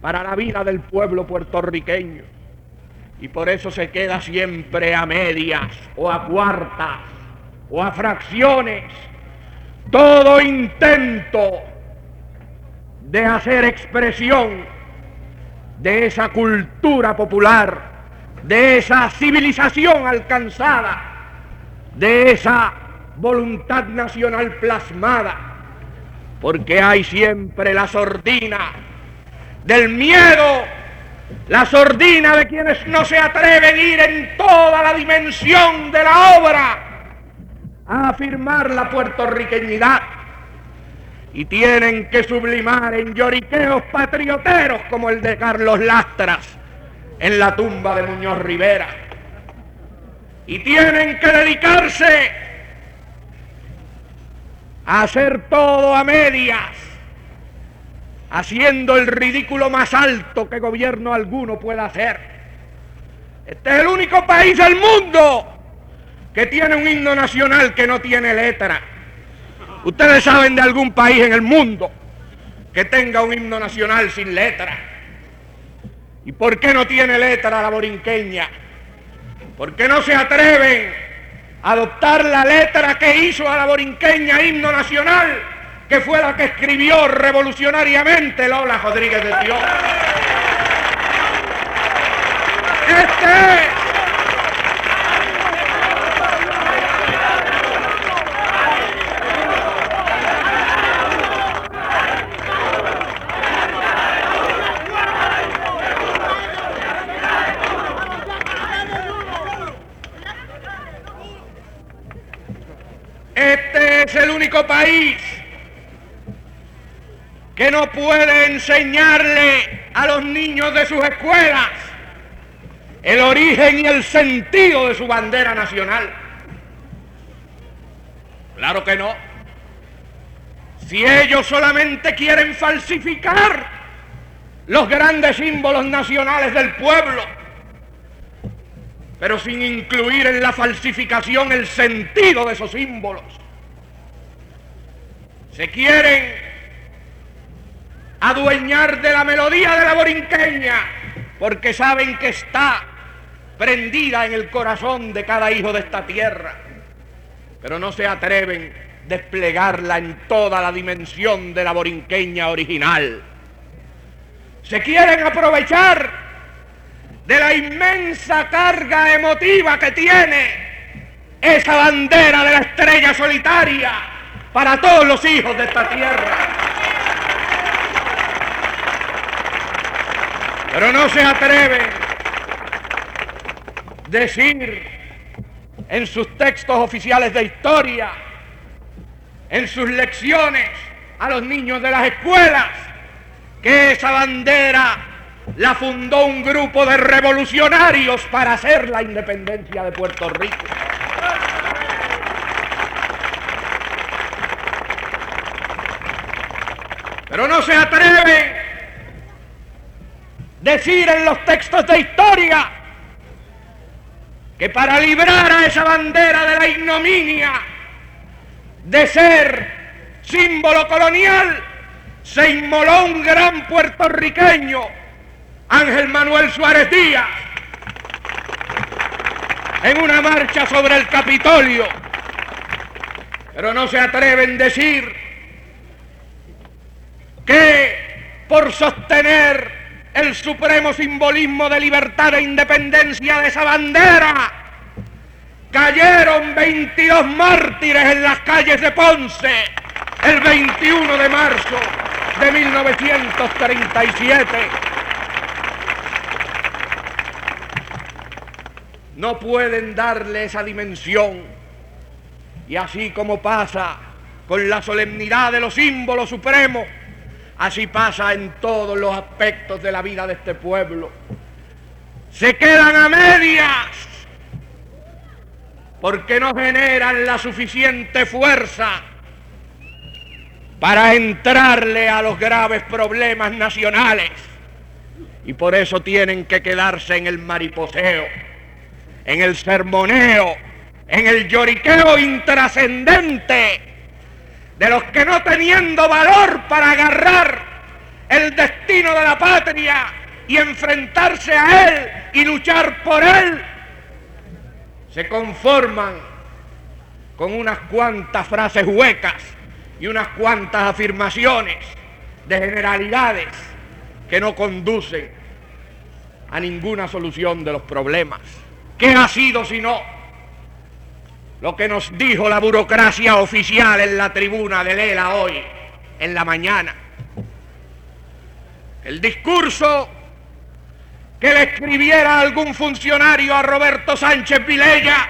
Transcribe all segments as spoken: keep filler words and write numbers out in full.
para la vida del pueblo puertorriqueño. Y por eso se queda siempre a medias, o a cuartas, o a fracciones, todo intento de hacer expresión de esa cultura popular, de esa civilización alcanzada, de esa voluntad nacional plasmada, porque hay siempre la sordina del miedo, la sordina de quienes no se atreven a ir en toda la dimensión de la obra a afirmar la puertorriqueñidad, y tienen que sublimar en lloriqueos patrioteros como el de Carlos Lastras en la tumba de Muñoz Rivera, y tienen que dedicarse a hacer todo a medias, haciendo el ridículo más alto que gobierno alguno pueda hacer. Este es el único país del mundo que tiene un himno nacional que no tiene letra. ¿Ustedes saben de algún país en el mundo que tenga un himno nacional sin letra? ¿Y por qué no tiene letra la borinqueña? ¿Por qué no se atreven a adoptar la letra que hizo a la borinqueña himno nacional, que fue la que escribió revolucionariamente Lola Rodríguez de Dios? Este Este es el único país que no puede enseñarle a los niños de sus escuelas el origen y el sentido de su bandera nacional. Claro que no. Si ellos solamente quieren falsificar los grandes símbolos nacionales del pueblo, pero sin incluir en la falsificación el sentido de esos símbolos, se quieren adueñar de la melodía de la borinqueña porque saben que está prendida en el corazón de cada hijo de esta tierra, pero no se atreven a desplegarla en toda la dimensión de la borinqueña original. Se quieren aprovechar de la inmensa carga emotiva que tiene esa bandera de la estrella solitaria para todos los hijos de esta tierra. Pero no se atreven a decir en sus textos oficiales de historia, en sus lecciones a los niños de las escuelas, que esa bandera la fundó un grupo de revolucionarios para hacer la independencia de Puerto Rico. Pero no se atreven a decir en los textos de historia que para librar a esa bandera de la ignominia de ser símbolo colonial se inmoló un gran puertorriqueño, Ángel Manuel Suárez Díaz, en una marcha sobre el Capitolio. Pero no se atreven a decir que por sostener el supremo simbolismo de libertad e independencia de esa bandera cayeron veintidós mártires en las calles de Ponce el veintiuno de marzo de mil novecientos treinta y siete. No pueden darle esa dimensión, y así como pasa con la solemnidad de los símbolos supremos, así pasa en todos los aspectos de la vida de este pueblo. Se quedan a medias porque no generan la suficiente fuerza para entrarle a los graves problemas nacionales, y por eso tienen que quedarse en el mariposeo, en el sermoneo, en el lloriqueo intrascendente de los que, no teniendo valor para agarrar el destino de la patria y enfrentarse a él y luchar por él, se conforman con unas cuantas frases huecas y unas cuantas afirmaciones de generalidades que no conducen a ninguna solución de los problemas. ¿Qué ha sido sino lo que nos dijo la burocracia oficial en la tribuna de Lela hoy, en la mañana? El discurso que le escribiera algún funcionario a Roberto Sánchez Vilella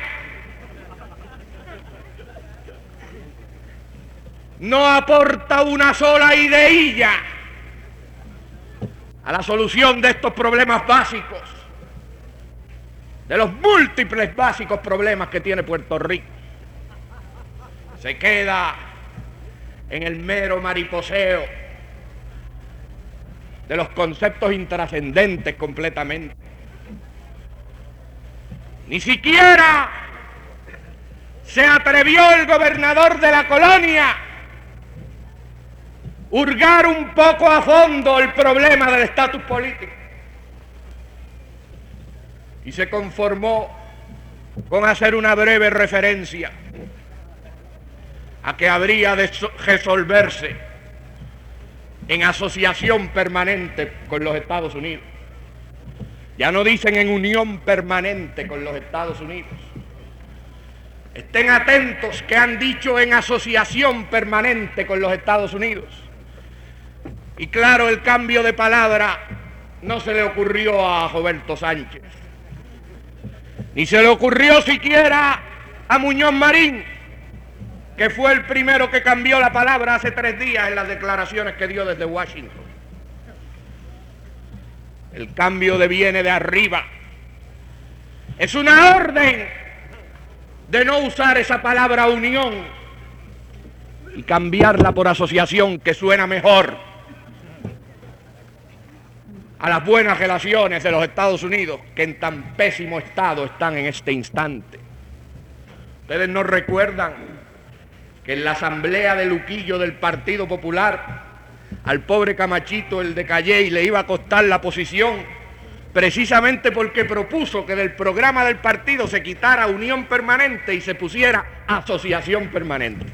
no aporta una sola ideilla a la solución de estos problemas básicos, de los múltiples básicos problemas que tiene Puerto Rico. Se queda en el mero mariposeo de los conceptos intrascendentes completamente. Ni siquiera se atrevió el gobernador de la colonia hurgar un poco a fondo el problema del estatus político y se conformó con hacer una breve referencia a que habría de resolverse en asociación permanente con los Estados Unidos. Ya no dicen en unión permanente con los Estados Unidos. Estén atentos que han dicho en asociación permanente con los Estados Unidos. Y claro, el cambio de palabra no se le ocurrió a Roberto Sánchez, ni se le ocurrió siquiera a Muñoz Marín, que fue el primero que cambió la palabra hace tres días en las declaraciones que dio desde Washington. El cambio de viene de arriba. Es una orden de no usar esa palabra unión y cambiarla por asociación, que suena mejor a las buenas relaciones de los Estados Unidos, que en tan pésimo estado están en este instante. Ustedes no recuerdan que en la asamblea de Luquillo del Partido Popular, al pobre Camachito, el de Calley, le iba a costar la posición, precisamente porque propuso que del programa del partido se quitara unión permanente y se pusiera asociación permanente.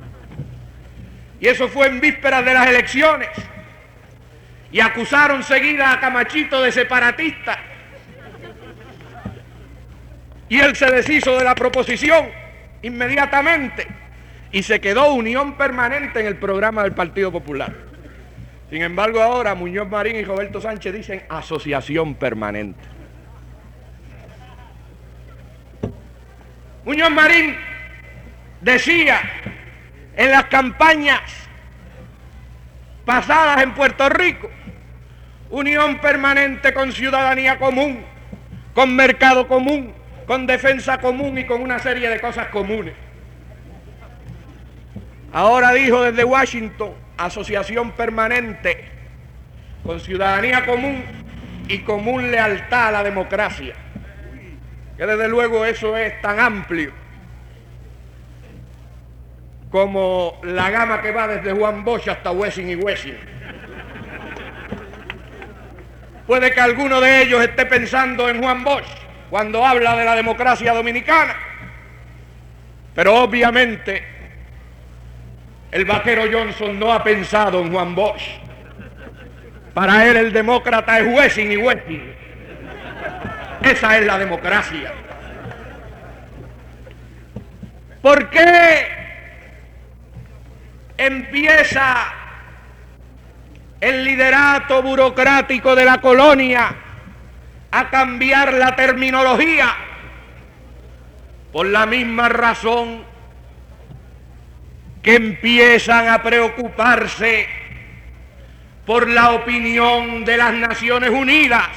Y eso fue en vísperas de las elecciones. Y acusaron seguida a Camachito de separatista. Y él se deshizo de la proposición inmediatamente y se quedó unión permanente en el programa del Partido Popular. Sin embargo, ahora Muñoz Marín y Roberto Sánchez dicen asociación permanente. Muñoz Marín decía en las campañas pasadas en Puerto Rico, unión permanente con ciudadanía común, con mercado común, con defensa común y con una serie de cosas comunes. Ahora dijo desde Washington, asociación permanente con ciudadanía común y común lealtad a la democracia, que desde luego eso es tan amplio como la gama que va desde Juan Bosch hasta Wessing y Wessing. Puede que alguno de ellos esté pensando en Juan Bosch cuando habla de la democracia dominicana, pero obviamente el vaquero Johnson no ha pensado en Juan Bosch. Para él el demócrata es Wessing y Wessing. Esa es la democracia. ¿Por qué empieza el liderato burocrático de la colonia a cambiar la terminología? Por la misma razón que empiezan a preocuparse por la opinión de las Naciones Unidas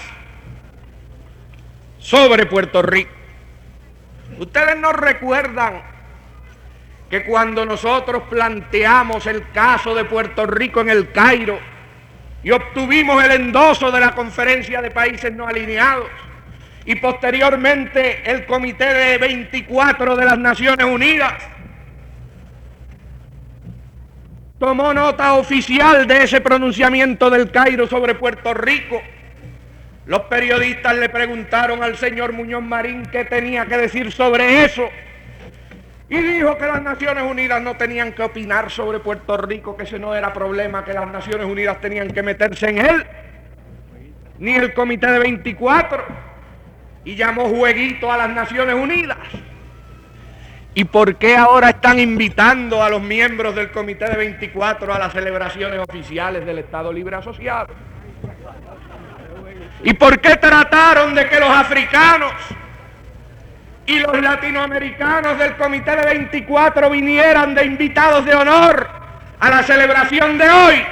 sobre Puerto Rico. Ustedes no recuerdan que cuando nosotros planteamos el caso de Puerto Rico en el Cairo y obtuvimos el endoso de la Conferencia de Países No Alineados y posteriormente el Comité de veinticuatro de las Naciones Unidas, tomó nota oficial de ese pronunciamiento del Cairo sobre Puerto Rico. Los periodistas le preguntaron al señor Muñoz Marín qué tenía que decir sobre eso, y dijo que las Naciones Unidas no tenían que opinar sobre Puerto Rico, que ese no era problema, que las Naciones Unidas tenían que meterse en él, ni el Comité de veinticuatro, y llamó jueguito a las Naciones Unidas. ¿Y por qué ahora están invitando a los miembros del Comité de veinticuatro a las celebraciones oficiales del Estado Libre Asociado? ¿Y por qué trataron de que los africanos y los latinoamericanos del Comité de veinticuatro vinieran de invitados de honor a la celebración de hoy?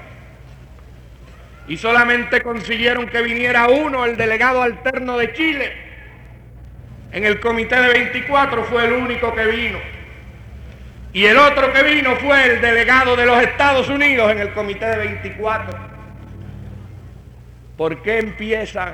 Y solamente consiguieron que viniera uno, el delegado alterno de Chile. En el Comité de veinticuatro fue el único que vino. Y el otro que vino fue el delegado de los Estados Unidos en el Comité de veinticuatro. ¿Por qué empiezan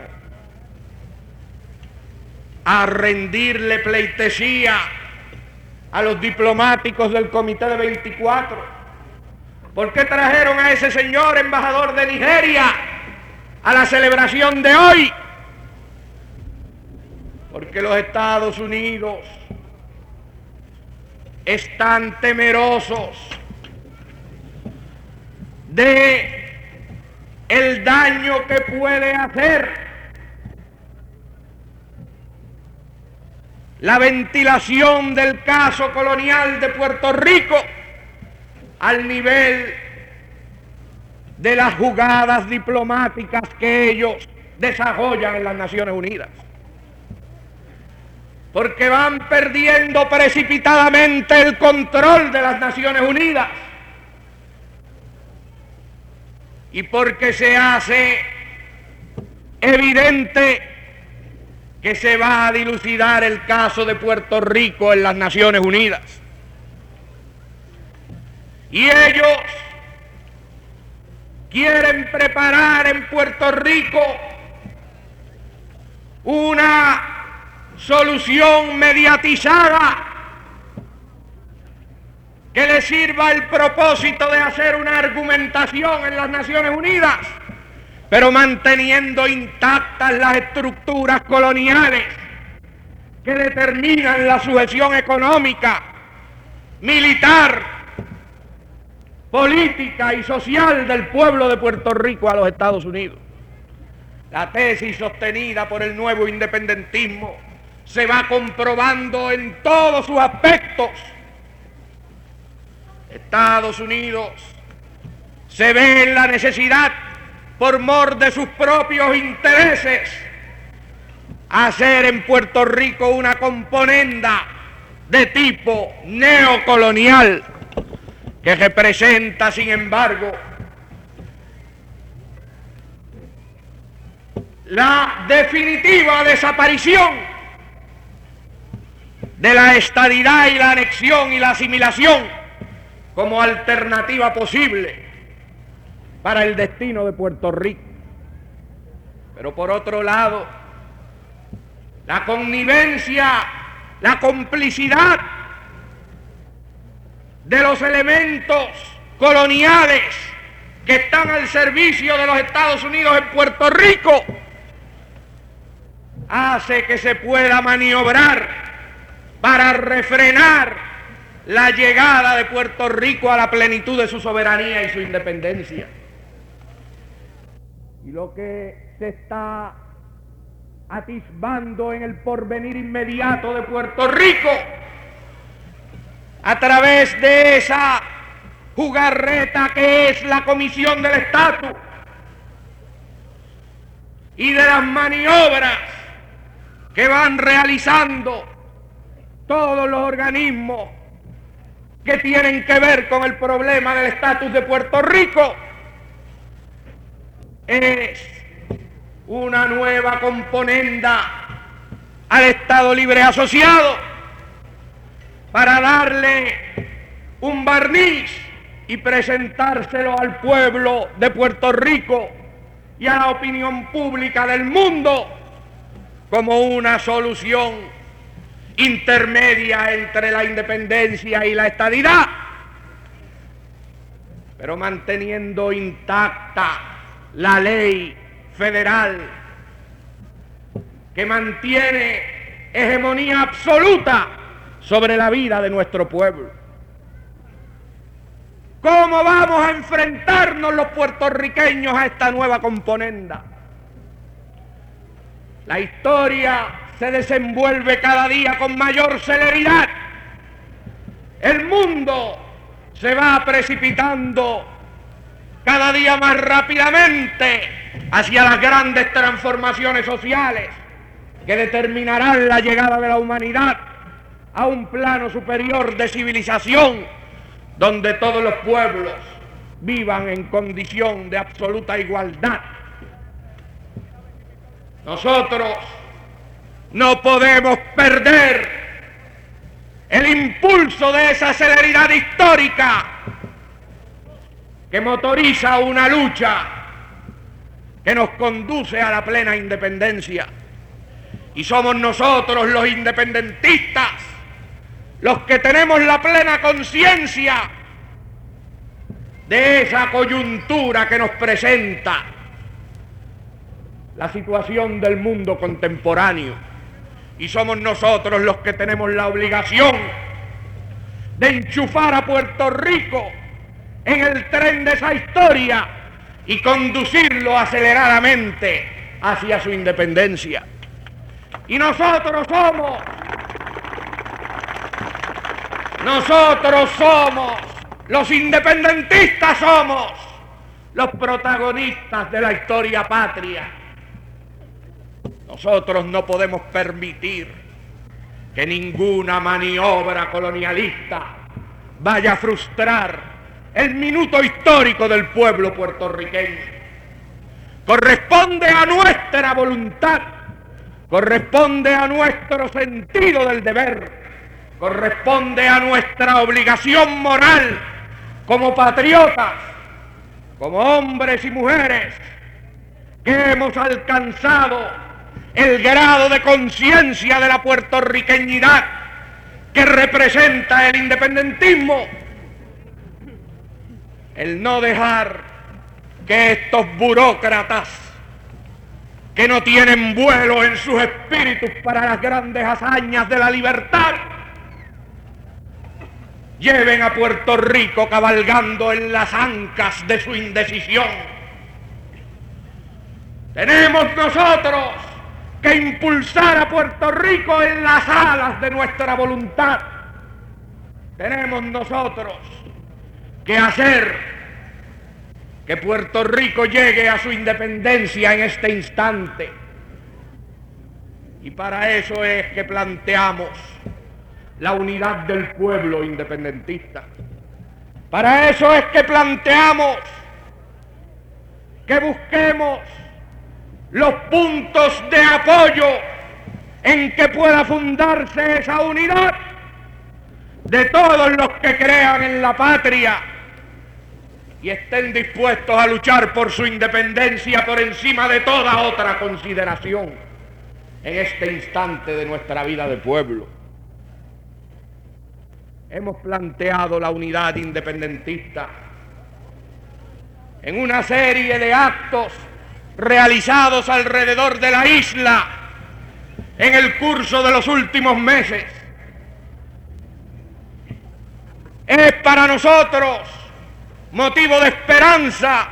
a rendirle pleitesía a los diplomáticos del Comité de veinticuatro? ¿Por qué trajeron a ese señor embajador de Nigeria a la celebración de hoy? Porque los Estados Unidos están temerosos de el daño que puede hacer la ventilación del caso colonial de Puerto Rico al nivel de las jugadas diplomáticas que ellos desarrollan en las Naciones Unidas. Porque van perdiendo precipitadamente el control de las Naciones Unidas. Y porque se hace evidente que se va a dilucidar el caso de Puerto Rico en las Naciones Unidas. Y ellos quieren preparar en Puerto Rico una solución mediatizada que le sirva el propósito de hacer una argumentación en las Naciones Unidas, pero manteniendo intactas las estructuras coloniales que determinan la sujeción económica, militar, política y social del pueblo de Puerto Rico a los Estados Unidos. La tesis sostenida por el nuevo independentismo se va comprobando en todos sus aspectos. Estados Unidos se ve en la necesidad, por mor de sus propios intereses, hacer en Puerto Rico una componenda de tipo neocolonial que representa, sin embargo, la definitiva desaparición de la estadidad y la anexión y la asimilación como alternativa posible para el destino de Puerto Rico. Pero por otro lado, la connivencia, la complicidad de los elementos coloniales que están al servicio de los Estados Unidos en Puerto Rico hace que se pueda maniobrar para refrenar la llegada de Puerto Rico a la plenitud de su soberanía y su independencia. Y lo que se está atisbando en el porvenir inmediato de Puerto Rico, a través de esa jugarreta que es la Comisión del Estatus y de las maniobras que van realizando todos los organismos que tienen que ver con el problema del estatus de Puerto Rico, es una nueva componenda al Estado Libre Asociado para darle un barniz y presentárselo al pueblo de Puerto Rico y a la opinión pública del mundo como una solución intermedia entre la independencia y la estadidad. pero manteniendo intacta la ley federal que mantiene hegemonía absoluta sobre la vida de nuestro pueblo. ¿Cómo vamos a enfrentarnos los puertorriqueños a esta nueva componenda? La historia se desenvuelve cada día con mayor celeridad. El mundo se va precipitando cada día más rápidamente hacia las grandes transformaciones sociales que determinarán la llegada de la humanidad a un plano superior de civilización, donde todos los pueblos vivan en condición de absoluta igualdad. Nosotros no podemos perder el impulso de esa celeridad histórica que motoriza una lucha que nos conduce a la plena independencia. Y somos nosotros los independentistas los que tenemos la plena conciencia de esa coyuntura que nos presenta la situación del mundo contemporáneo. Y somos nosotros los que tenemos la obligación de enchufar a Puerto Rico en el tren de esa historia y conducirlo aceleradamente hacia su independencia. Y nosotros somos, nosotros somos, los independentistas somos los protagonistas de la historia patria. Nosotros no podemos permitir que ninguna maniobra colonialista vaya a frustrar el minuto histórico del pueblo puertorriqueño. Corresponde a nuestra voluntad, corresponde a nuestro sentido del deber, corresponde a nuestra obligación moral como patriotas, como hombres y mujeres que hemos alcanzado el grado de conciencia de la puertorriqueñidad que representa el independentismo, el no dejar que estos burócratas que no tienen vuelo en sus espíritus para las grandes hazañas de la libertad lleven a Puerto Rico cabalgando en las ancas de su indecisión. Tenemos nosotros que impulsar a Puerto Rico en las alas de nuestra voluntad. Tenemos nosotros que hacer que Puerto Rico llegue a su independencia en este instante. Y para eso es que planteamos la unidad del pueblo independentista. Para eso es que planteamos que busquemos los puntos de apoyo en que pueda fundarse esa unidad de todos los que crean en la patria y estén dispuestos a luchar por su independencia por encima de toda otra consideración en este instante de nuestra vida de pueblo. Hemos planteado la unidad independentista en una serie de actos realizados alrededor de la isla en el curso de los últimos meses. Es para nosotros motivo de esperanza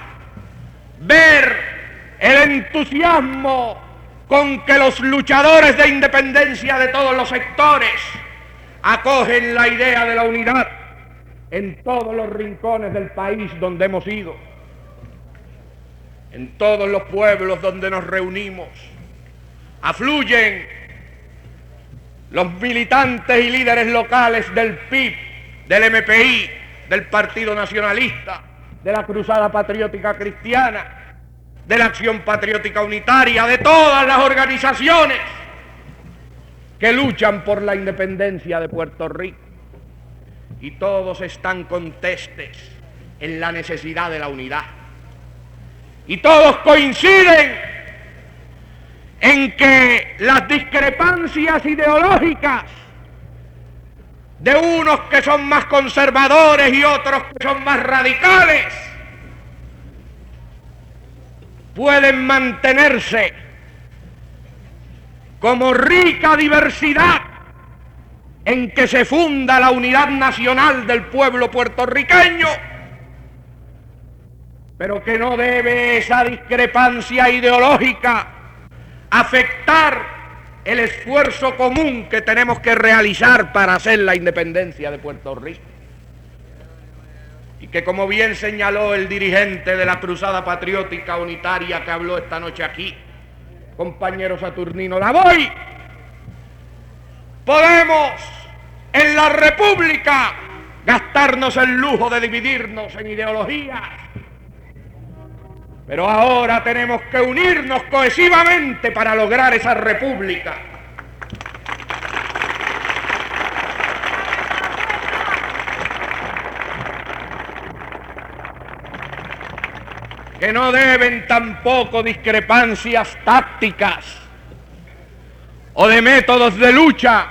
ver el entusiasmo con que los luchadores de independencia de todos los sectores acogen la idea de la unidad en todos los rincones del país donde hemos ido, en todos los pueblos donde nos reunimos. Afluyen los militantes y líderes locales del P I B, del M P I, del Partido Nacionalista, de la Cruzada Patriótica Cristiana, de la Acción Patriótica Unitaria, de todas las organizaciones que luchan por la independencia de Puerto Rico. Y todos están contestes en la necesidad de la unidad. Y todos coinciden en que las discrepancias ideológicas de unos que son más conservadores y otros que son más radicales, pueden mantenerse como rica diversidad en que se funda la unidad nacional del pueblo puertorriqueño, pero que no debe esa discrepancia ideológica afectar el esfuerzo común que tenemos que realizar para hacer la independencia de Puerto Rico. Y que, como bien señaló el dirigente de la Cruzada Patriótica Unitaria que habló esta noche aquí, compañero Saturnino Lavoy, podemos en la República gastarnos el lujo de dividirnos en ideologías, pero ahora tenemos que unirnos cohesivamente para lograr esa república. Que no deben tampoco discrepancias tácticas o de métodos de lucha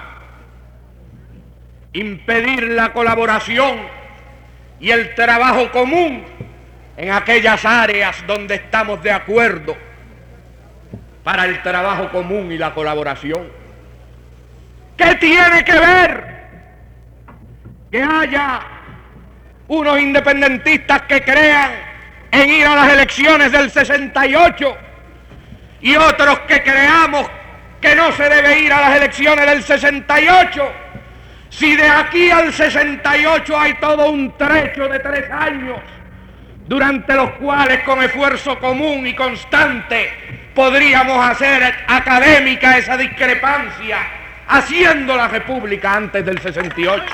impedir la colaboración y el trabajo común en aquellas áreas donde estamos de acuerdo para el trabajo común y la colaboración. ¿Qué tiene que ver que haya unos independentistas que crean en ir a las elecciones del sesenta y ocho y otros que creamos que no se debe ir a las elecciones del sesenta y ocho, si de aquí al sesenta y ocho hay todo un trecho de tres años durante los cuales con esfuerzo común y constante podríamos hacer académica esa discrepancia, haciendo la república antes del sesenta y ocho?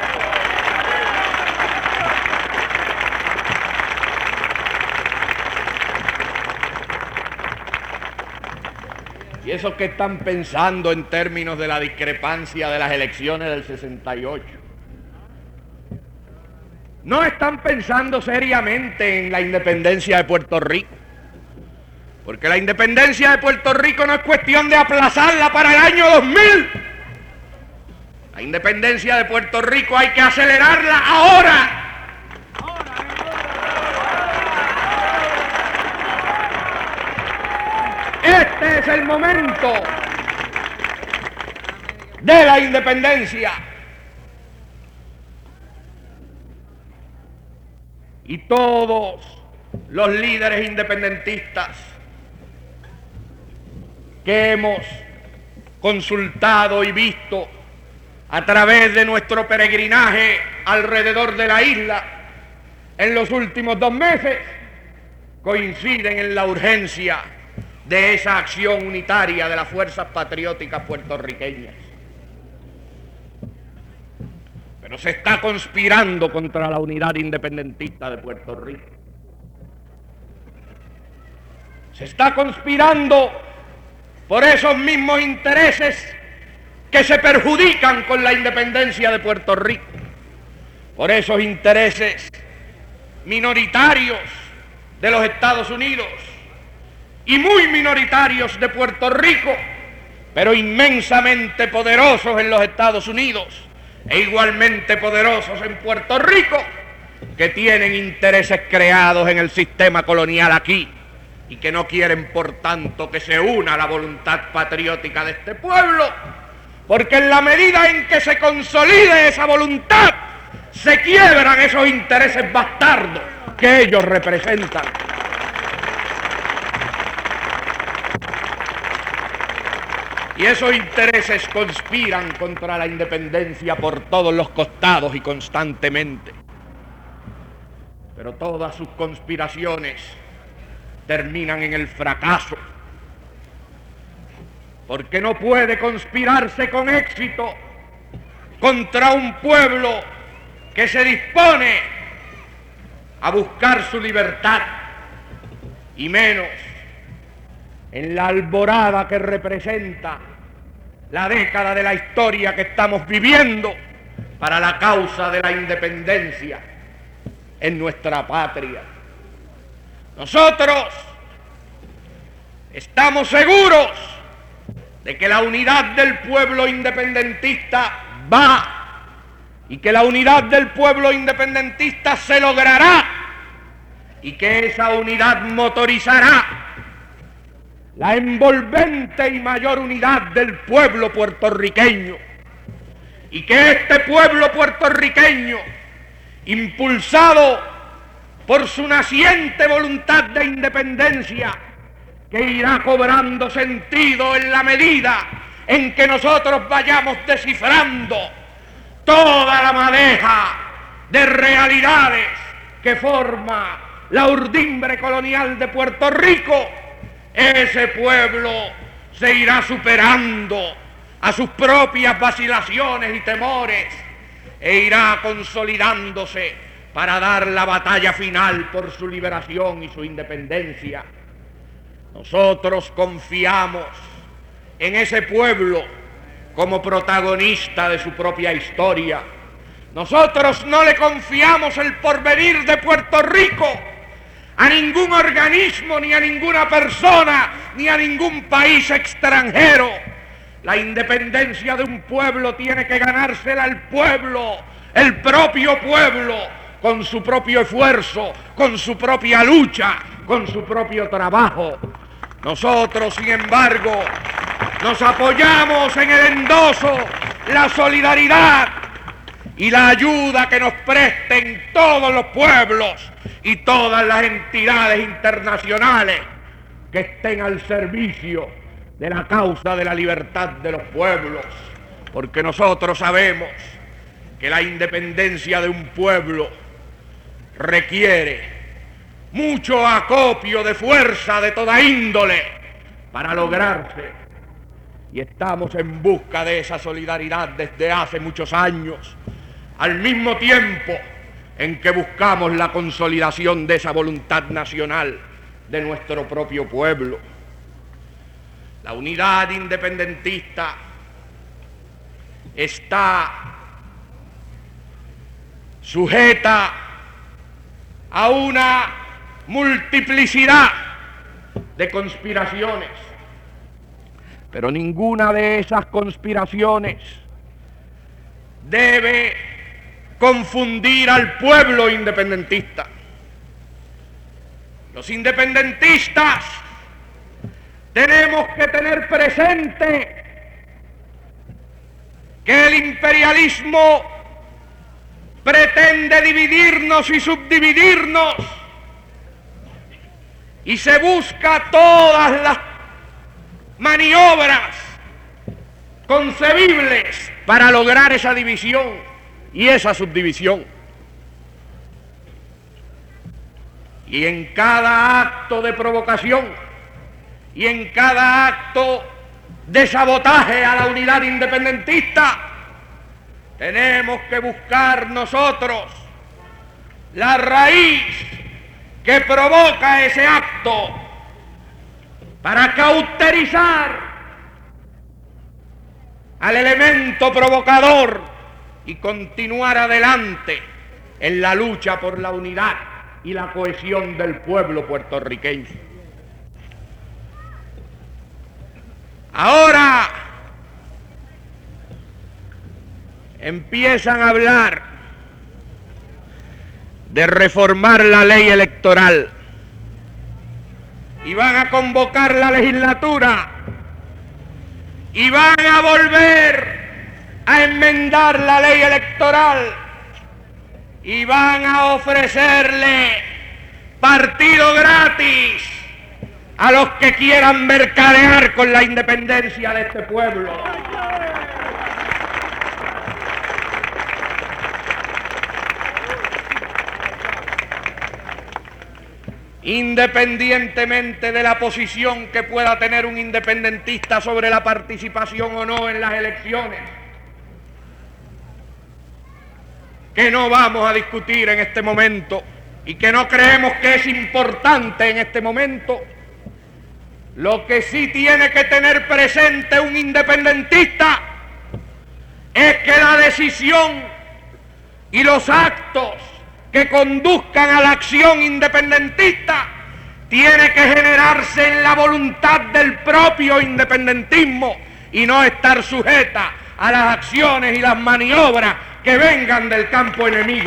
Y esos que están pensando en términos de la discrepancia de las elecciones del sesenta y ocho, no están pensando seriamente en la independencia de Puerto Rico, porque la independencia de Puerto Rico no es cuestión de aplazarla para el año dos mil. La independencia de Puerto Rico hay que acelerarla ahora. Este es el momento de la independencia. Y todos los líderes independentistas que hemos consultado y visto a través de nuestro peregrinaje alrededor de la isla en los últimos dos meses, coinciden en la urgencia de esa acción unitaria de las fuerzas patrióticas puertorriqueñas. Pero se está conspirando contra la unidad independentista de Puerto Rico. Se está conspirando por esos mismos intereses que se perjudican con la independencia de Puerto Rico, por esos intereses minoritarios de los Estados Unidos y muy minoritarios de Puerto Rico, pero inmensamente poderosos en los Estados Unidos e igualmente poderosos en Puerto Rico, que tienen intereses creados en el sistema colonial aquí y que no quieren, por tanto, que se una la voluntad patriótica de este pueblo, porque en la medida en que se consolide esa voluntad, se quiebran esos intereses bastardos que ellos representan. Y esos intereses conspiran contra la independencia por todos los costados y constantemente. Pero todas sus conspiraciones terminan en el fracaso, porque no puede conspirarse con éxito contra un pueblo que se dispone a buscar su libertad, y menos en la alborada que representa la década de la historia que estamos viviendo para la causa de la independencia en nuestra patria. Nosotros estamos seguros de que la unidad del pueblo independentista va y que la unidad del pueblo independentista se logrará y que esa unidad motorizará la envolvente y mayor unidad del pueblo puertorriqueño, y que este pueblo puertorriqueño, impulsado por su naciente voluntad de independencia, que irá cobrando sentido en la medida en que nosotros vayamos descifrando toda la madeja de realidades que forma la urdimbre colonial de Puerto Rico, ese pueblo se irá superando a sus propias vacilaciones y temores e irá consolidándose para dar la batalla final por su liberación y su independencia. Nosotros confiamos en ese pueblo como protagonista de su propia historia. Nosotros no le confiamos el porvenir de Puerto Rico a ningún organismo, ni a ninguna persona, ni a ningún país extranjero. La independencia de un pueblo tiene que ganársela el pueblo, el propio pueblo, con su propio esfuerzo, con su propia lucha, con su propio trabajo. Nosotros, sin embargo, nos apoyamos en el endoso, la solidaridad y la ayuda que nos presten todos los pueblos y todas las entidades internacionales que estén al servicio de la causa de la libertad de los pueblos, porque nosotros sabemos que la independencia de un pueblo requiere mucho acopio de fuerza de toda índole para lograrse, y estamos en busca de esa solidaridad desde hace muchos años, al mismo tiempo en que buscamos la consolidación de esa voluntad nacional de nuestro propio pueblo. La unidad independentista está sujeta a una multiplicidad de conspiraciones, pero ninguna de esas conspiraciones debe confundir al pueblo independentista. Los independentistas tenemos que tener presente que el imperialismo pretende dividirnos y subdividirnos, y se busca todas las maniobras concebibles para lograr esa división y esa subdivisión. Y en cada acto de provocación y en cada acto de sabotaje a la unidad independentista, tenemos que buscar nosotros la raíz que provoca ese acto para cauterizar al elemento provocador y continuar adelante en la lucha por la unidad y la cohesión del pueblo puertorriqueño. Ahora empiezan a hablar de reformar la ley electoral y van a convocar la legislatura y van a volver a enmendar la ley electoral y van a ofrecerle partido gratis a los que quieran mercadear con la independencia de este pueblo. Independientemente de la posición que pueda tener un independentista sobre la participación o no en las elecciones, que no vamos a discutir en este momento y que no creemos que es importante en este momento, lo que sí tiene que tener presente un independentista es que la decisión y los actos que conduzcan a la acción independentista tiene que generarse en la voluntad del propio independentismo y no estar sujeta a las acciones y las maniobras que vengan del campo enemigo.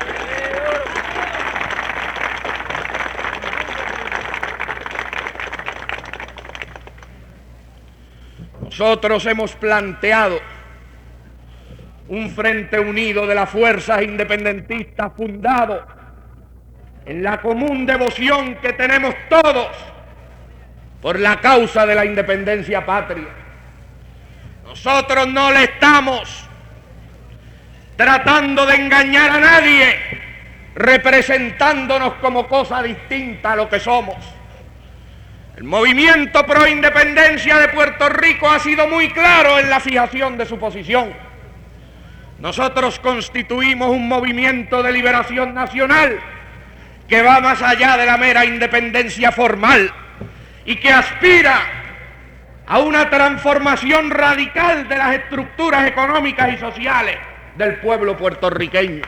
Nosotros hemos planteado un frente unido de las fuerzas independentistas fundado en la común devoción que tenemos todos por la causa de la independencia patria. Nosotros no le estamos tratando de engañar a nadie, representándonos como cosa distinta a lo que somos. El movimiento pro independencia de Puerto Rico ha sido muy claro en la fijación de su posición. Nosotros constituimos un movimiento de liberación nacional que va más allá de la mera independencia formal y que aspira a una transformación radical de las estructuras económicas y sociales del pueblo puertorriqueño.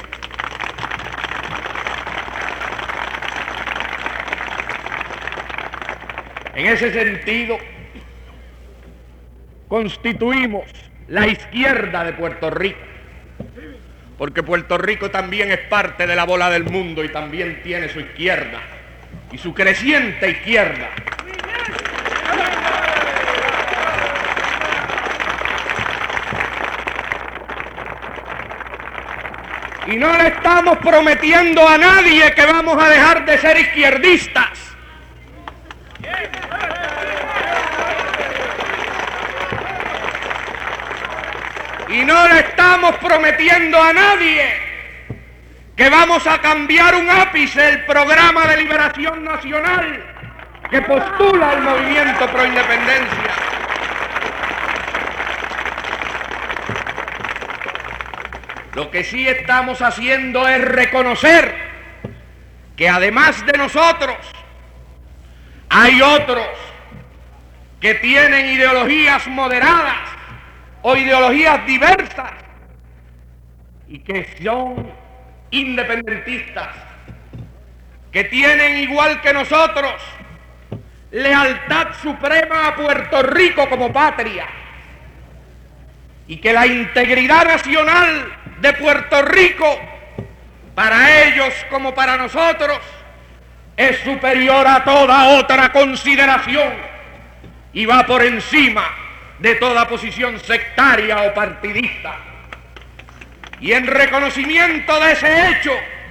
En ese sentido, constituimos la izquierda de Puerto Rico, porque Puerto Rico también es parte de la bola del mundo y también tiene su izquierda, y su creciente izquierda. Y no le estamos prometiendo a nadie que vamos a dejar de ser izquierdistas. Y no le estamos prometiendo a nadie que vamos a cambiar un ápice el programa de liberación nacional que postula el movimiento pro independencia. Lo que sí estamos haciendo es reconocer que además de nosotros hay otros que tienen ideologías moderadas o ideologías diversas y que son independentistas, que tienen igual que nosotros lealtad suprema a Puerto Rico como patria y que la integridad nacional de Puerto Rico para ellos como para nosotros es superior a toda otra consideración y va por encima de toda posición sectaria o partidista. Y en reconocimiento de ese hecho,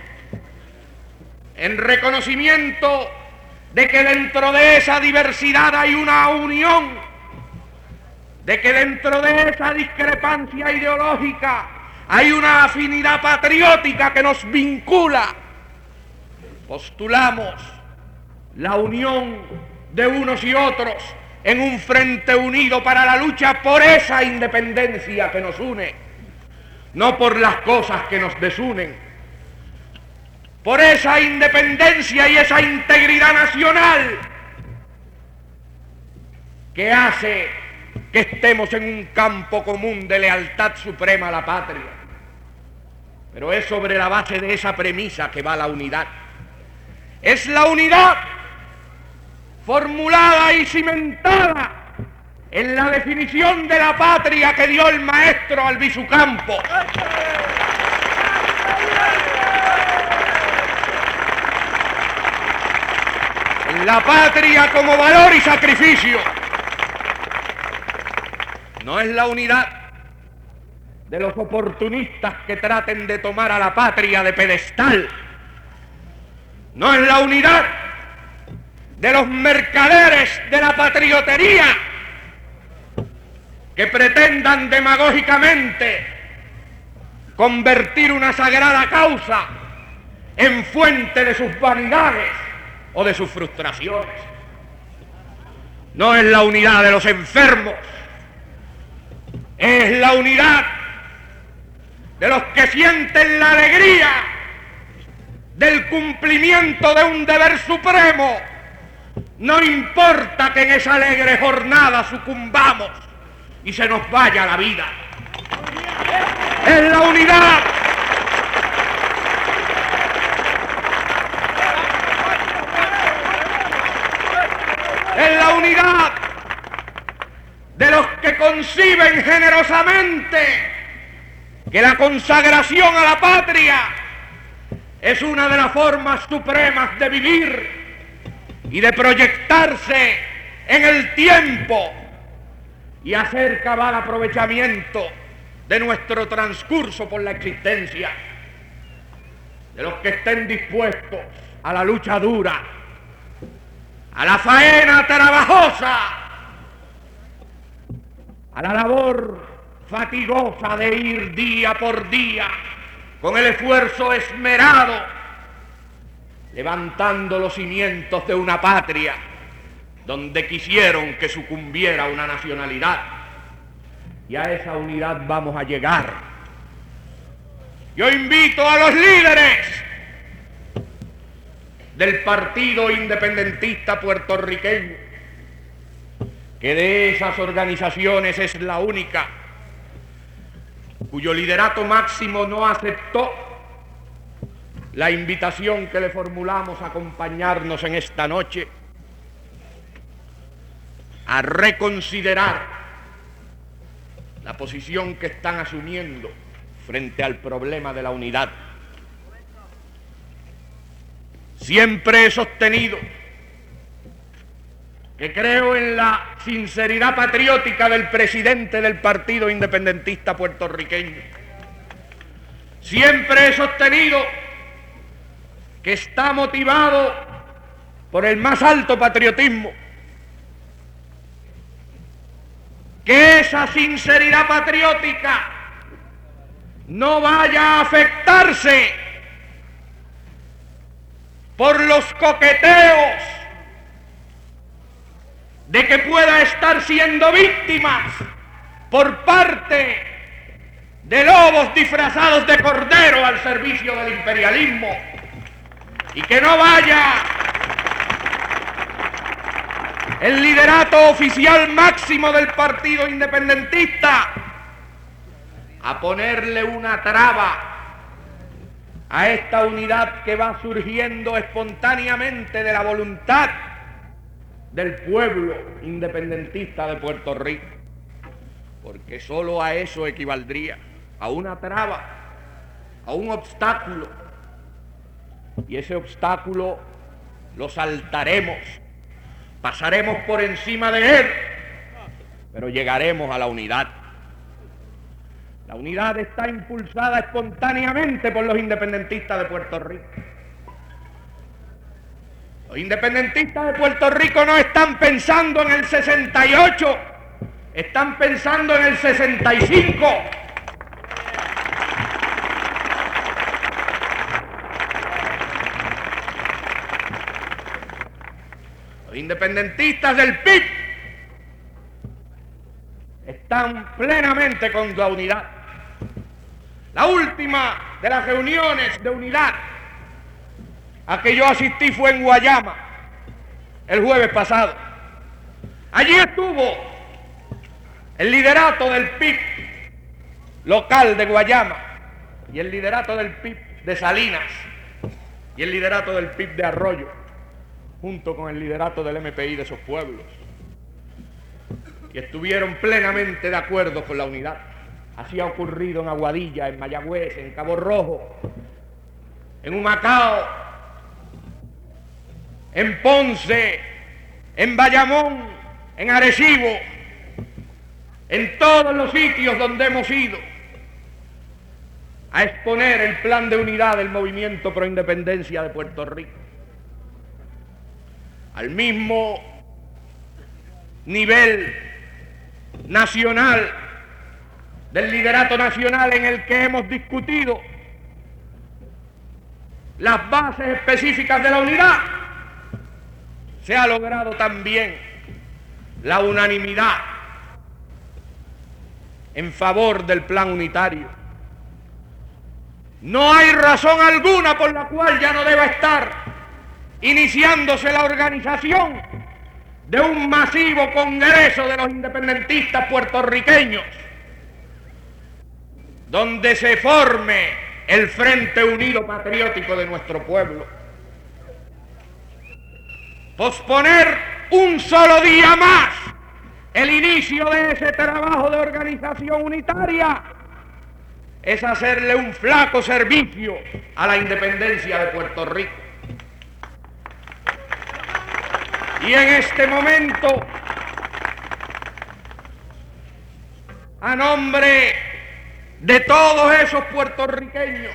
en reconocimiento de que dentro de esa diversidad hay una unión, de que dentro de esa discrepancia ideológica hay una afinidad patriótica que nos vincula, postulamos la unión de unos y otros en un frente unido para la lucha por esa independencia que nos une, no por las cosas que nos desunen, por esa independencia y esa integridad nacional que hace que estemos en un campo común de lealtad suprema a la patria. Pero es sobre la base de esa premisa que va la unidad. Es la unidad formulada y cimentada en la definición de la patria que dio el maestro Albizu Campos. En la patria como valor y sacrificio. No es la unidad de los oportunistas que traten de tomar a la patria de pedestal. No es la unidad de los mercaderes de la patriotería que pretendan demagógicamente convertir una sagrada causa en fuente de sus vanidades o de sus frustraciones. No es la unidad de los enfermos, es la unidad de los que sienten la alegría del cumplimiento de un deber supremo. No importa que en esa alegre jornada sucumbamos y se nos vaya la vida. Es la unidad es la unidad de los que conciben generosamente que la consagración a la patria es una de las formas supremas de vivir y de proyectarse en el tiempo y hacer cabal aprovechamiento de nuestro transcurso por la existencia, de los que estén dispuestos a la lucha dura, a la faena trabajosa, a la labor fatigosa de ir día por día con el esfuerzo esmerado, levantando los cimientos de una patria donde quisieron que sucumbiera una nacionalidad. Y a esa unidad vamos a llegar. Yo invito a los líderes del Partido Independentista Puertorriqueño, que de esas organizaciones es la única cuyo liderato máximo no aceptó la invitación que le formulamos a acompañarnos en esta noche, a reconsiderar la posición que están asumiendo frente al problema de la unidad. Siempre he sostenido que creo en la sinceridad patriótica del presidente del Partido Independentista Puertorriqueño. Siempre he sostenido que está motivado por el más alto patriotismo. Que esa sinceridad patriótica no vaya a afectarse por los coqueteos de que pueda estar siendo víctimas por parte de lobos disfrazados de cordero al servicio del imperialismo, y que no vaya el liderato oficial máximo del Partido Independentista a ponerle una traba a esta unidad que va surgiendo espontáneamente de la voluntad del pueblo independentista de Puerto Rico, porque solo a eso equivaldría, a una traba, a un obstáculo, y ese obstáculo lo saltaremos, pasaremos por encima de él, pero llegaremos a la unidad. La unidad está impulsada espontáneamente por los independentistas de Puerto Rico. Los independentistas de Puerto Rico no están pensando en el sesenta y ocho, están pensando en el sesenta y cinco. Los independentistas del P I B están plenamente con la unidad. La última de las reuniones de unidad a que yo asistí fue en Guayama el jueves pasado. Allí estuvo el liderato del P I B local de Guayama y el liderato del P I B de Salinas y el liderato del P I B de Arroyo, junto con el liderato del M P I de esos pueblos, y estuvieron plenamente de acuerdo con la unidad. Así ha ocurrido en Aguadilla, en Mayagüez, en Cabo Rojo, en Humacao, en Ponce, en Bayamón, en Arecibo, en todos los sitios donde hemos ido a exponer el plan de unidad del movimiento pro independencia de Puerto Rico. Al mismo nivel nacional, del liderato nacional en el que hemos discutido las bases específicas de la unidad, se ha logrado también la unanimidad en favor del plan unitario. No hay razón alguna por la cual ya no deba estar iniciándose la organización de un masivo congreso de los independentistas puertorriqueños, donde se forme el Frente Unido Patriótico de nuestro pueblo. Posponer un solo día más el inicio de ese trabajo de organización unitaria es hacerle un flaco servicio a la independencia de Puerto Rico. Y en este momento, a nombre de todos esos puertorriqueños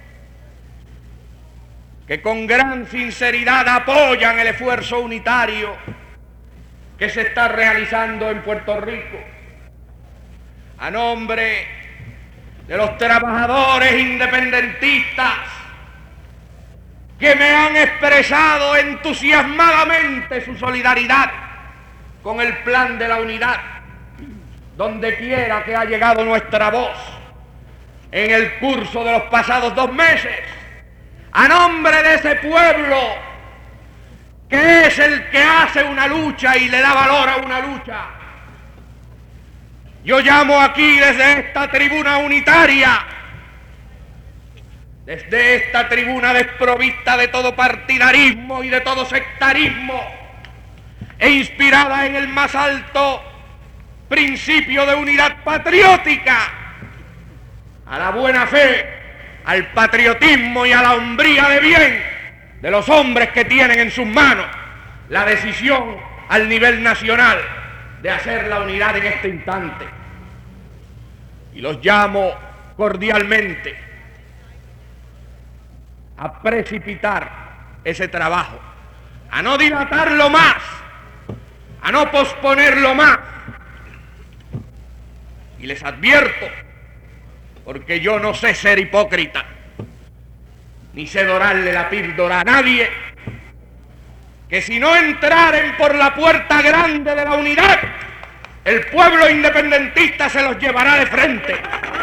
que con gran sinceridad apoyan el esfuerzo unitario que se está realizando en Puerto Rico, a nombre de los trabajadores independentistas que me han expresado entusiasmadamente su solidaridad con el plan de la unidad, donde quiera que ha llegado nuestra voz en el curso de los pasados dos meses, a nombre de ese pueblo que es el que hace una lucha y le da valor a una lucha, yo llamo aquí desde esta tribuna unitaria, desde esta tribuna desprovista de todo partidarismo y de todo sectarismo, e inspirada en el más alto principio de unidad patriótica, a la buena fe, al patriotismo y a la hombría de bien de los hombres que tienen en sus manos la decisión al nivel nacional de hacer la unidad en este instante. Y los llamo cordialmente a precipitar ese trabajo, a no dilatarlo más, a no posponerlo más. Y les advierto, porque yo no sé ser hipócrita, ni sé dorarle la píldora a nadie, que si no entraren por la puerta grande de la unidad, el pueblo independentista se los llevará de frente.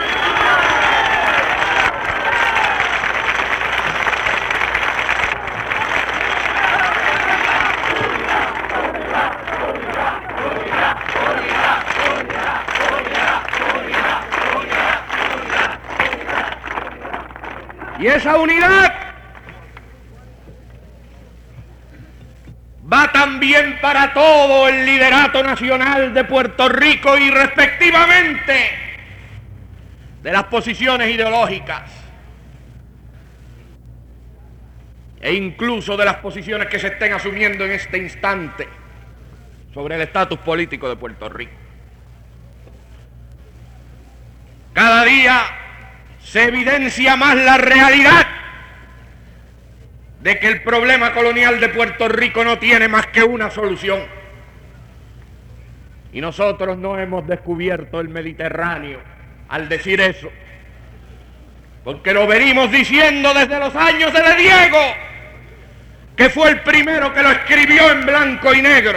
Y esa unidad va también para todo el liderato nacional de Puerto Rico y respectivamente de las posiciones ideológicas e incluso de las posiciones que se estén asumiendo en este instante sobre el estatus político de Puerto Rico. Cada día se evidencia más la realidad de que el problema colonial de Puerto Rico no tiene más que una solución. Y nosotros no hemos descubierto el Mediterráneo al decir eso, porque lo venimos diciendo desde los años de Diego, que fue el primero que lo escribió en blanco y negro,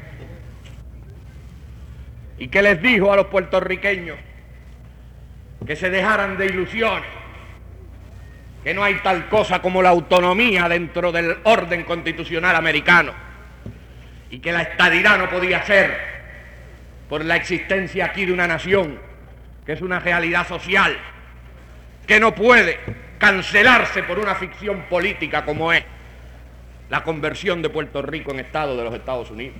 y que les dijo a los puertorriqueños que se dejaran de ilusiones, que no hay tal cosa como la autonomía dentro del orden constitucional americano y que la estadidad no podía ser por la existencia aquí de una nación que es una realidad social que no puede cancelarse por una ficción política como es la conversión de Puerto Rico en Estado de los Estados Unidos.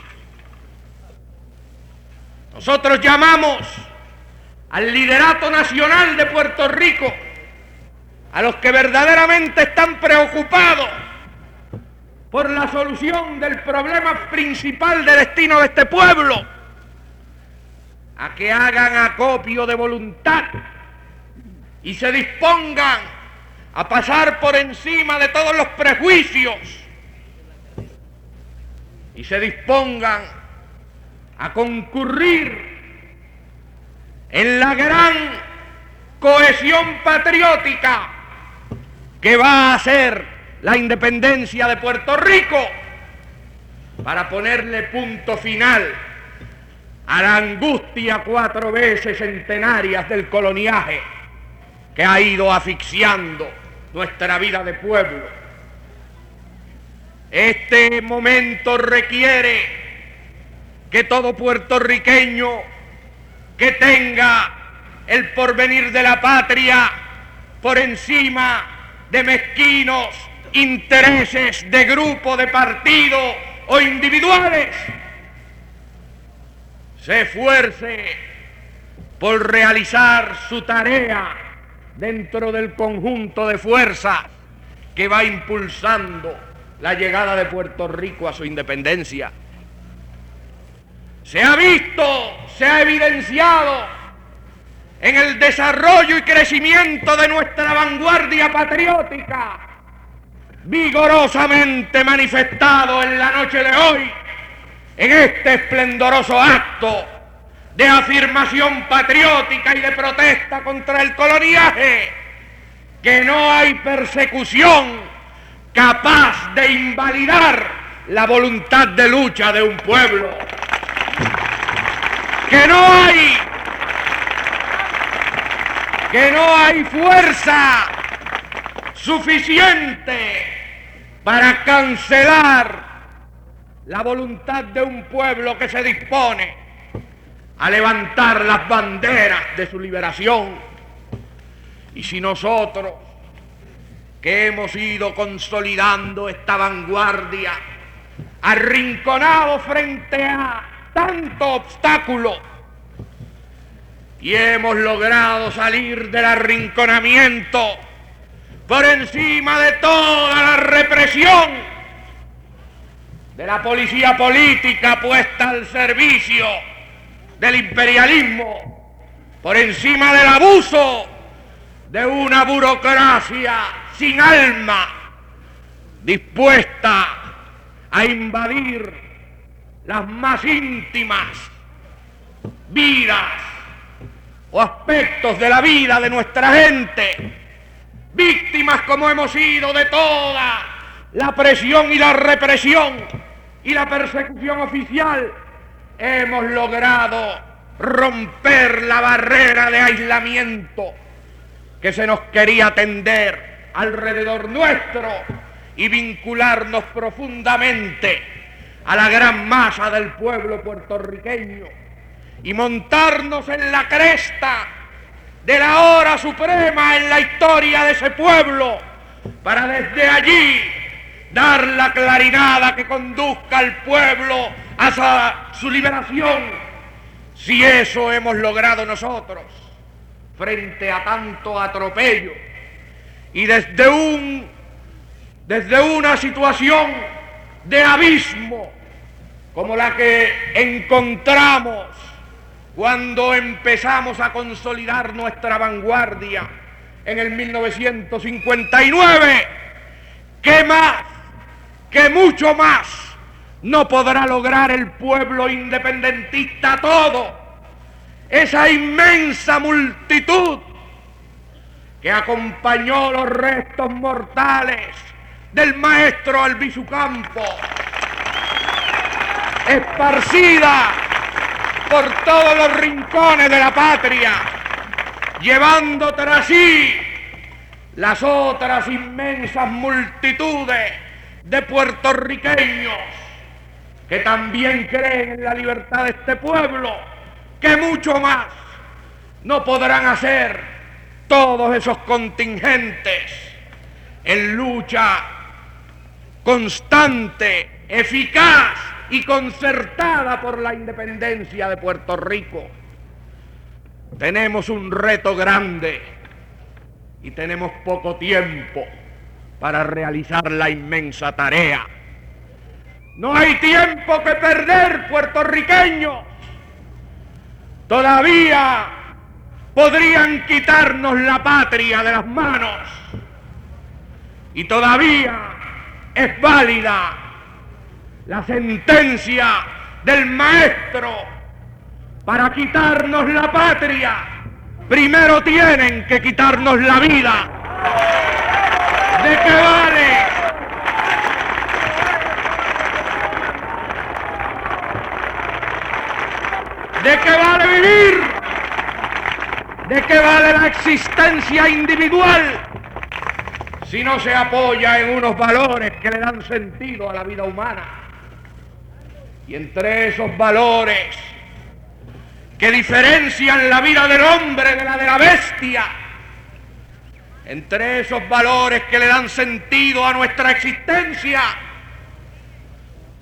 Nosotros llamamos al liderato nacional de Puerto Rico, a los que verdaderamente están preocupados por la solución del problema principal de destino de este pueblo, a que hagan acopio de voluntad y se dispongan a pasar por encima de todos los prejuicios y se dispongan a concurrir en la gran cohesión patriótica que va a ser la independencia de Puerto Rico, para ponerle punto final a la angustia cuatro veces centenarias del coloniaje que ha ido asfixiando nuestra vida de pueblo. Este momento requiere que todo puertorriqueño que tenga el porvenir de la patria por encima de mezquinos intereses de grupo, de partido o individuales, se esfuerce por realizar su tarea dentro del conjunto de fuerzas que va impulsando la llegada de Puerto Rico a su independencia. Se ha visto, se ha evidenciado en el desarrollo y crecimiento de nuestra vanguardia patriótica, vigorosamente manifestado en la noche de hoy, en este esplendoroso acto de afirmación patriótica y de protesta contra el coloniaje, que no hay persecución capaz de invalidar la voluntad de lucha de un pueblo, que no hay, que no hay fuerza suficiente para cancelar la voluntad de un pueblo que se dispone a levantar las banderas de su liberación. Y si nosotros, que hemos ido consolidando esta vanguardia, arrinconados frente a tanto obstáculo, y hemos logrado salir del arrinconamiento por encima de toda la represión de la policía política puesta al servicio del imperialismo, por encima del abuso de una burocracia sin alma, dispuesta a invadir las más íntimas vidas o aspectos de la vida de nuestra gente, víctimas como hemos sido de toda la presión y la represión y la persecución oficial. Hemos logrado romper la barrera de aislamiento que se nos quería tender alrededor nuestro y vincularnos profundamente a la gran masa del pueblo puertorriqueño y montarnos en la cresta de la hora suprema en la historia de ese pueblo, para desde allí dar la clarinada que conduzca al pueblo hacia su liberación. Si eso hemos logrado nosotros frente a tanto atropello y desde un desde una situación de abismo como la que encontramos cuando empezamos a consolidar nuestra vanguardia en el mil novecientos cincuenta y nueve, ¿qué más, qué mucho más no podrá lograr el pueblo independentista todo? Esa inmensa multitud que acompañó los restos mortales del maestro Albizu Campos, esparcida por todos los rincones de la patria, llevando tras sí las otras inmensas multitudes de puertorriqueños que también creen en la libertad de este pueblo, que mucho más no podrán hacer todos esos contingentes en lucha constante, eficaz y concertada por la independencia de Puerto Rico. Tenemos un reto grande y tenemos poco tiempo para realizar la inmensa tarea. No hay tiempo que perder, puertorriqueños. Todavía podrían quitarnos la patria de las manos y todavía es válida la sentencia del maestro. Para quitarnos la patria, primero tienen que quitarnos la vida. ¿De qué vale? ¿De qué vale vivir? ¿De qué vale la existencia individual si no se apoya en unos valores que le dan sentido a la vida humana? Y entre esos valores que diferencian la vida del hombre de la de la bestia, entre esos valores que le dan sentido a nuestra existencia,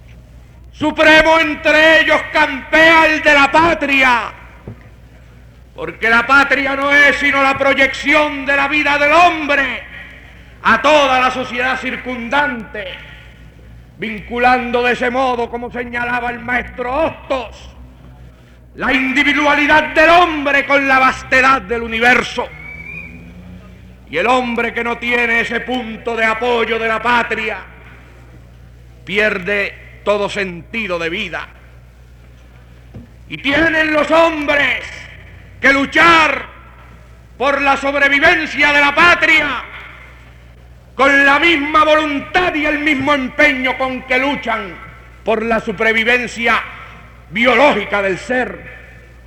supremo entre ellos campea el de la patria, Porque la patria no es sino la proyección de la vida del hombre a toda la sociedad circundante, vinculando de ese modo, como señalaba el maestro Hostos, la individualidad del hombre con la vastedad del universo. Y el hombre que no tiene ese punto de apoyo de la patria pierde todo sentido de vida. Y tienen los hombres que luchar por la sobrevivencia de la patria con la misma voluntad y el mismo empeño con que luchan por la supervivencia biológica del ser.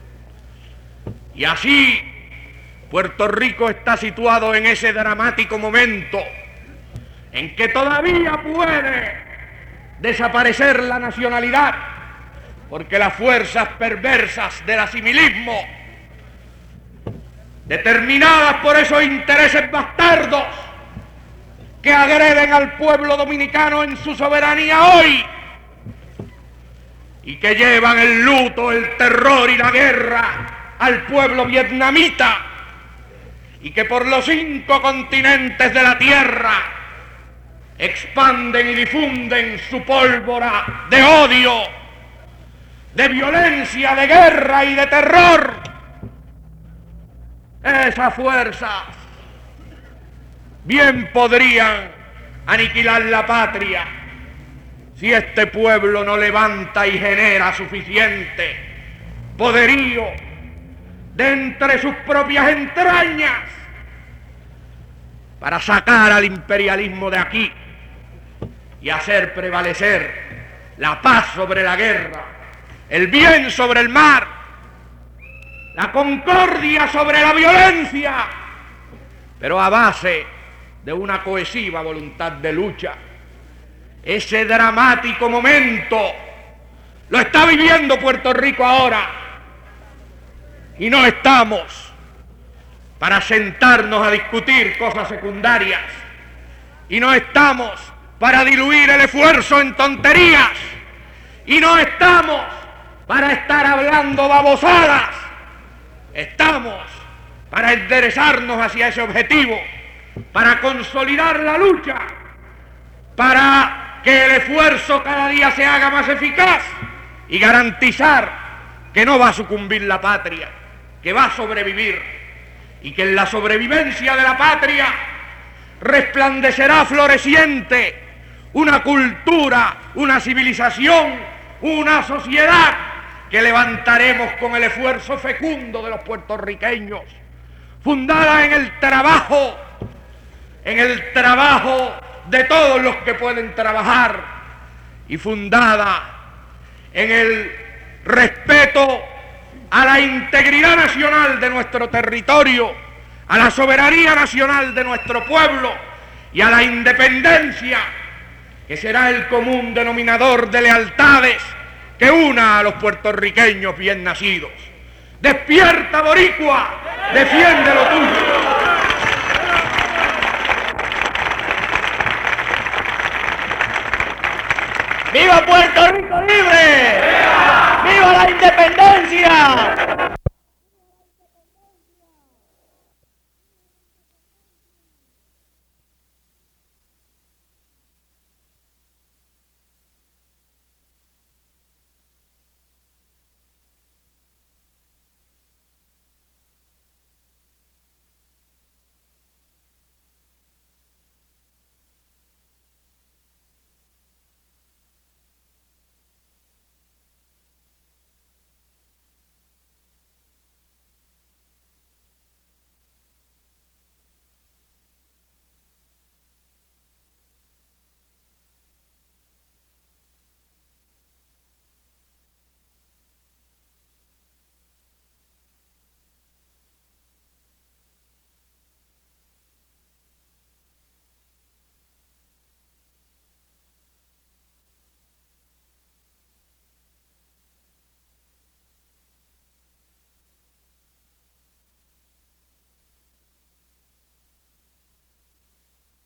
Y así Puerto Rico está situado en ese dramático momento en que todavía puede desaparecer la nacionalidad, porque las fuerzas perversas del asimilismo, determinadas por esos intereses bastardos que agreden al pueblo dominicano en su soberanía hoy y que llevan el luto, el terror y la guerra al pueblo vietnamita, y que por los cinco continentes de la tierra expanden y difunden su pólvora de odio, de violencia, de guerra y de terror. Esas fuerzas bien podrían aniquilar la patria si este pueblo no levanta y genera suficiente poderío de entre sus propias entrañas para sacar al imperialismo de aquí y hacer prevalecer la paz sobre la guerra, el bien sobre el mal, la concordia sobre la violencia, pero a base de una cohesiva voluntad de lucha. Ese dramático momento lo está viviendo Puerto Rico ahora, y no estamos para sentarnos a discutir cosas secundarias, y no estamos para diluir el esfuerzo en tonterías, y no estamos para estar hablando babosadas. Estamos para enderezarnos hacia ese objetivo, para consolidar la lucha, para que el esfuerzo cada día se haga más eficaz y garantizar que no va a sucumbir la patria, que va a sobrevivir, y que en la sobrevivencia de la patria resplandecerá floreciente una cultura, una civilización, una sociedad que levantaremos con el esfuerzo fecundo de los puertorriqueños, fundada en el trabajo, en el trabajo de todos los que pueden trabajar, y fundada en el respeto a la integridad nacional de nuestro territorio, a la soberanía nacional de nuestro pueblo y a la independencia, que será el común denominador de lealtades que una a los puertorriqueños bien nacidos. ¡Despierta, boricua! ¡Defiende lo tuyo! ¡Viva Puerto Rico libre! ¡Viva! ¡Viva la independencia!